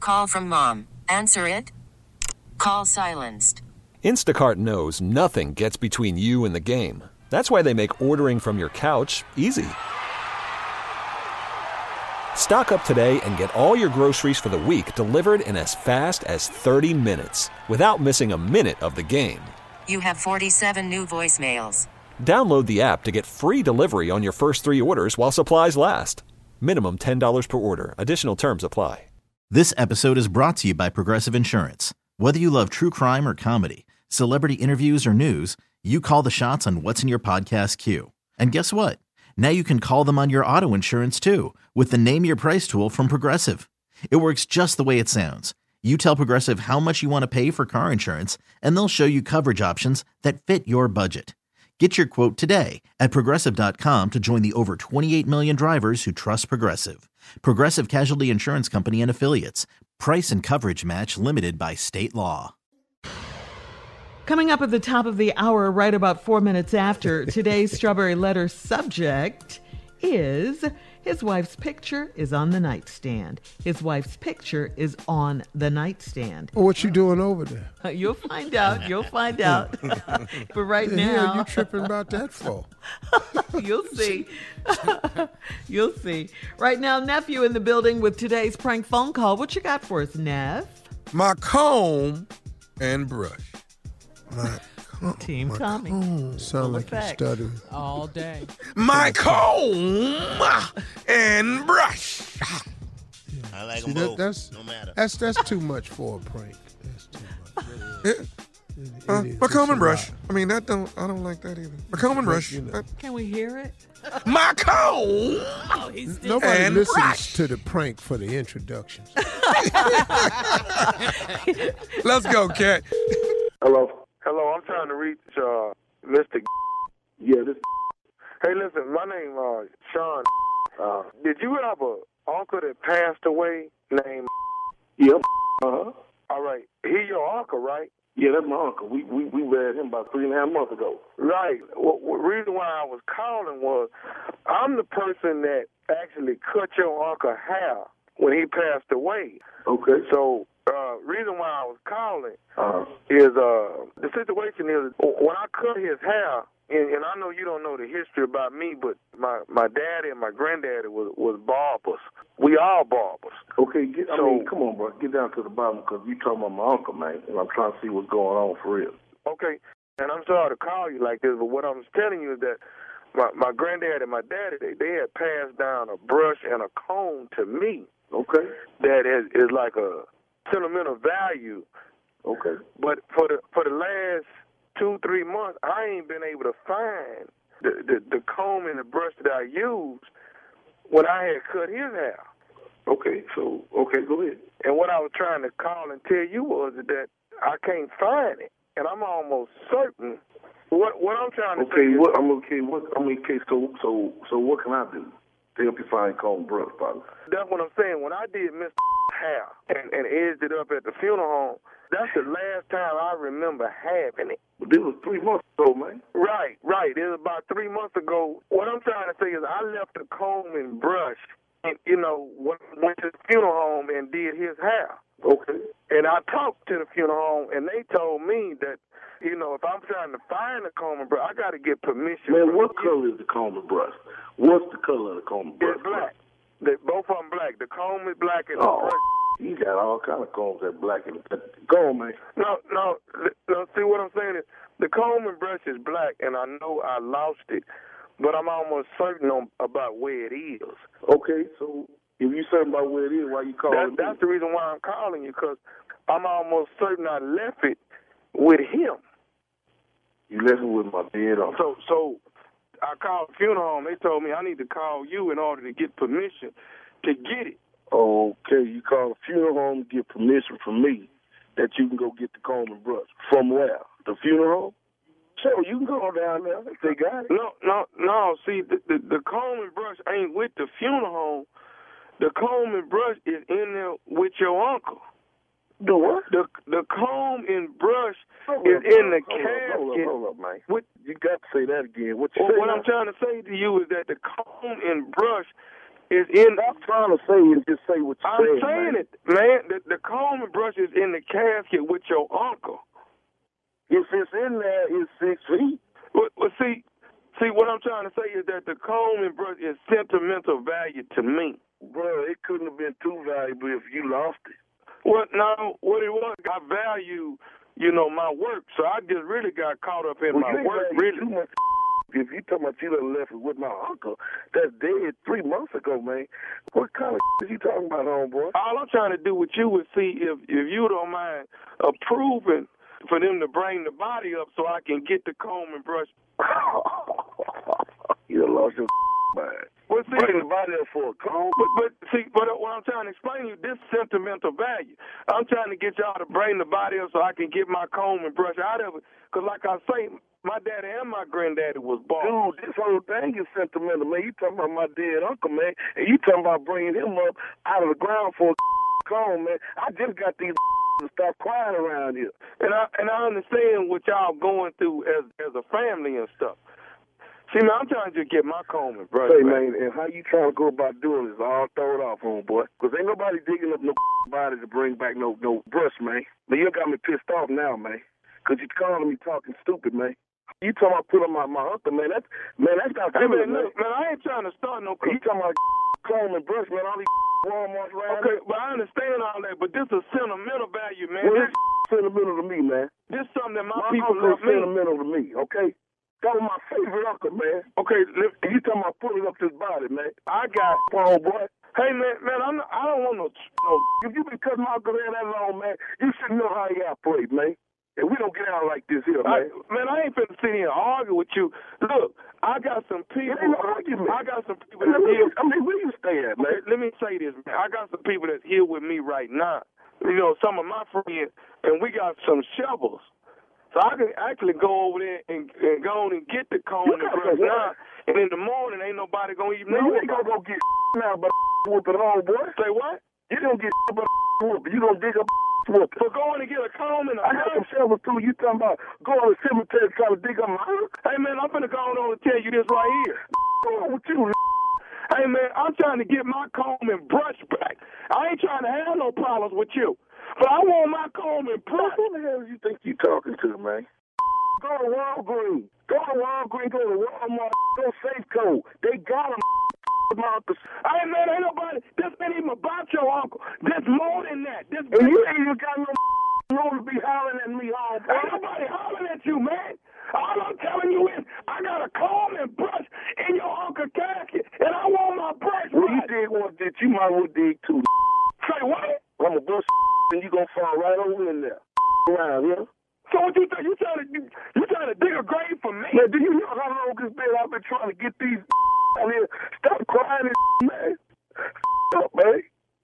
Call from mom. Answer it. Call silenced. Instacart knows nothing gets between you and the game. That's why they make ordering from your couch easy. Stock up today and get all your groceries for the week delivered in as fast as 30 minutes without missing a minute of the game. You have 47 new voicemails. Download the app to get free delivery on your first 3 orders while supplies last. Minimum $10 per order. Additional terms apply. This episode is brought to you by Progressive Insurance. Whether you love true crime or comedy, celebrity interviews or news, you call the shots on what's in your podcast queue. And guess what? Now you can call them on your auto insurance too with the Name Your Price tool from Progressive. It works just the way it sounds. You tell Progressive how much you want to pay for car insurance, and they'll show you coverage options that fit your budget. Get your quote today at Progressive.com to join the over 28 million drivers who trust Progressive. Progressive Casualty Insurance Company and Affiliates. Price and coverage match limited by state law. Coming up at the top of the hour, right about 4 minutes after, today's Strawberry Letter subject is his wife's picture is on the nightstand. His wife's picture is on the nightstand. Well, what you doing over there? You'll find out. You'll find out. But right The now, hell you tripping about that for? you'll see. You'll see. Right now, nephew in the building with today's prank phone call. What you got for us, Neff? My comb and brush. Team Tommy. Sound like you stuttering. All day. My comb and brush. I like See, them both, that's, no matter. That's too much for a prank. That's too much. My comb and brush. I mean, I don't like that either. My comb and brush. Can we hear it? My comb. Oh, he's still Nobody and listens brush. to the prank for the introductions. Let's go, Cat. Hello, I'm trying to reach Mr. Yeah, this. Hey, listen, my name Sean. Did you have an uncle that passed away named? Yep. Uh-huh. All right, he your uncle, right? Yeah, that's my uncle. We read him about 3.5 months ago. Right. Well, the reason why I was calling was I'm the person that actually cut your uncle hair when he passed away. Okay. So, reason why I was calling is the situation is when I cut his hair, and I know you don't know the history about me, but my daddy and my granddaddy was barbers. We all barbers. Okay, come on, bro. Get down to the bottom because you talking about my uncle, man, and I'm trying to see what's going on for real. Okay, and I'm sorry to call you like this, but what I'm telling you is that my granddad and my daddy, they had passed down a brush and a comb to me. Okay. That is like a sentimental value. Okay. But for the last 2-3 months, I ain't been able to find the comb and the brush that I used when I had cut his hair. Okay, so, go ahead. And what I was trying to call and tell you was that I can't find it. And I'm almost certain what I'm trying to say is... So what can I do to help you find comb and brush, brother? That's what I'm saying. When I did Mr. hair and edged it up at the funeral home, that's the last time I remember having it. But this was 3 months ago, man. Right. It was about 3 months ago. What I'm trying to say is I left the comb and brush and, went to the funeral home and did his hair. Okay. And I talked to the funeral home, and they told me that, if I'm trying to find the comb and brush, I got to get permission. Man, what color is the comb and brush? What's the color of the comb and brush? It's black. Both of them black. The comb is black and the brush. You got all kind of combs that black and go on, man. No. See what I'm saying is the comb and brush is black, and I know I lost it, but I'm almost certain about where it is. Okay, so if you're certain about where it is, why you calling me? That's the reason why I'm calling you, because I'm almost certain I left it with him. You left it with my dead uncle. So I called the funeral home. They told me I need to call you in order to get permission to get it. Okay, you call the funeral home to get permission from me that you can go get the comb and brush. From where? The funeral home? Sure, you can go down there if they got it. No. See, the comb and brush ain't with the funeral home. The comb and brush is in there with your uncle. The what? The comb and brush is in the casket. Hold up, man. You got to say that again. What I'm trying to say to you is that the comb and brush is in. Stop trying to say and just say what you're saying. I'm saying man. it, man. The comb and brush is in the casket with your uncle. If it's in there, it's 6 feet. Well, see, what I'm trying to say is that the comb and brush is sentimental value to me. Bro, it couldn't have been too valuable if you lost it. Well, no, what it was, I value, my work, so I just really got caught up in my work, really. Too much. If you talking about you done left it with my uncle, that's dead 3 months ago, man. What kind of is you talking about, homeboy? All I'm trying to do with you is see if you don't mind approving for them to bring the body up so I can get the comb and brush. You done lost your mind. Well, see, bring the body up for a comb? But what I'm trying to explain to you, this sentimental value. I'm trying to get y'all to bring the body up so I can get my comb and brush out of it. Because like I say, my daddy and my granddaddy was bald. Dude, this whole thing is sentimental, man. You talking about my dead uncle, man, and you talking about bringing him up out of the ground for a comb, man. I just got these to stop crying around here. And I understand what y'all going through as a family and stuff. See, man, I'm trying to just get my comb and brush. Hey, man, and how you trying to go about doing this all thrown off, homeboy? Because ain't nobody digging up no body to bring back no brush, man. But you got me pissed off now, man, because you calling me talking stupid, man. You talking about putting my uncle, man. That's not hey, good, man. Man, I ain't trying to start no. You talking about comb and brush, man, all these Walmarts around. Okay, but I understand all that, but this is sentimental value, man. Well, this sentimental to me, man. This is something that my people love me. Sentimental to me, okay? That was my favorite uncle, man. Okay, you talking about pulling up this body, man. I got homeboy. Hey, man, I don't want no. If you been cutting my uncle hair that long, man, you should know how he operate, man. And we don't get out like this here, man. I ain't finna sit here and argue with you. Look, I got some people. I got some people that's here. I mean, where you stay at, man? Let me say this, man. I got some people that's here with me right now. Some of my friends, and we got some shovels. So I can actually go over there and go on and get the comb and brush now. And in the morning, ain't nobody gonna even know. You ain't gonna go get now, but whooping home, boy. Say what? You don't get but whooping. You gonna dig up whooping. For going to get a comb and a I got some shovels too. You talking about going to the cemetery trying to dig up my house? Hey, man, I'm finna go on and tell you this right here. What's wrong with you? Hey, man, I'm trying to get my comb and brush back. I ain't trying to have no problems with you. But I want my comb and brush. Who the hell you think you talking to, man? Go to Walgreens. Go to Walmart. Go Safeco. They got them. Hey, man, ain't nobody. This ain't even about your uncle. There's more than that. And you ain't even got no to be hollering at me, homeboy. Ain't nobody hollering at you, man. All I'm telling you is I got a comb and brush in your uncle's casket, and I want my brush. Well, you did one that you might well dig too. Say what? I'm a brush and you gonna fall right over in there. Around here. So what you think? You trying to dig a grave for me? Man, do you know how long it's been I've been trying to get these out here? Stop crying, man. Stop, man.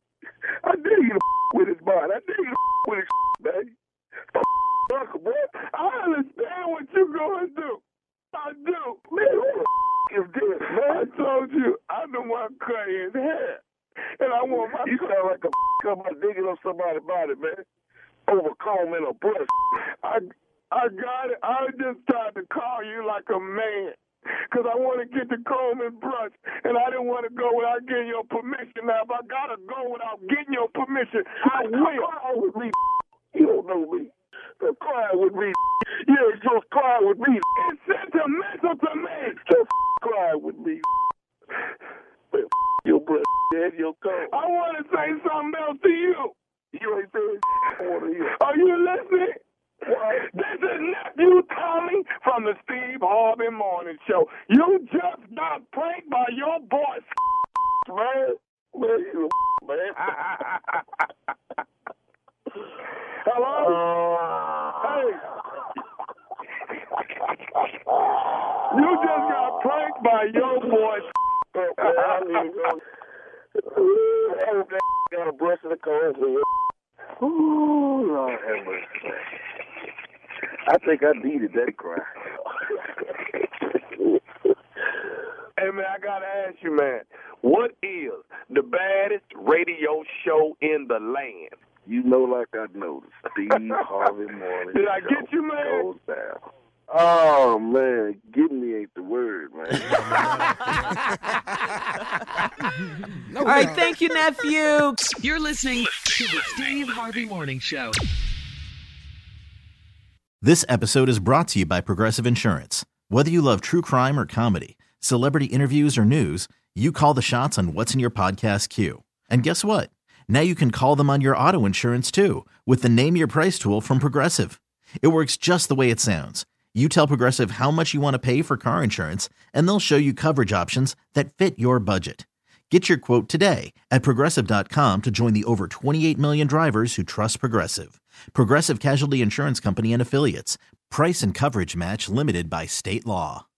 I dare you to with his body. I dare you to with his man. Stop, boy. I understand what you're going through. I do. Man, who the is this, man? I told you I don't want to cut his hair. And I want my... You sound like a about digging up somebody's body, man. Over comb and a brush. I got it. I just tried to call you like a man. Because I want to get the comb and brush. And I didn't want to go without getting your permission. Now, if I got to go without getting your permission, I will. Cry with me. You don't know me. Don't cry with me. You ain't supposed to cry with me. It's sentimental to me. Just cry with me. Your breath and your comb. I want to say something else to you. You ain't saying I want to hear. Are you listening? What? This is nephew Tommy from the Steve Harvey Morning Show. You just got pranked by your boy, man. Man, you man. Hello? Hey. You just got pranked by your boy. I hope that got a brush in the comb for you. Ooh, Lord have mercy. I think I needed that cry. Hey, man, I got to ask you, man, what is the baddest radio show in the land? You know like I know, the Steve Harvey Morning Did I Show get you, man? goes down. Oh, man, getting me ain't the word, man. All right, thank you, nephew. You're listening to the Steve Harvey Morning Show. This episode is brought to you by Progressive Insurance. Whether you love true crime or comedy, celebrity interviews or news, you call the shots on what's in your podcast queue. And guess what? Now you can call them on your auto insurance too with the Name Your Price tool from Progressive. It works just the way it sounds. You tell Progressive how much you want to pay for car insurance, and they'll show you coverage options that fit your budget. Get your quote today at Progressive.com to join the over 28 million drivers who trust Progressive. Progressive Casualty Insurance Company and Affiliates. Price and coverage match limited by state law.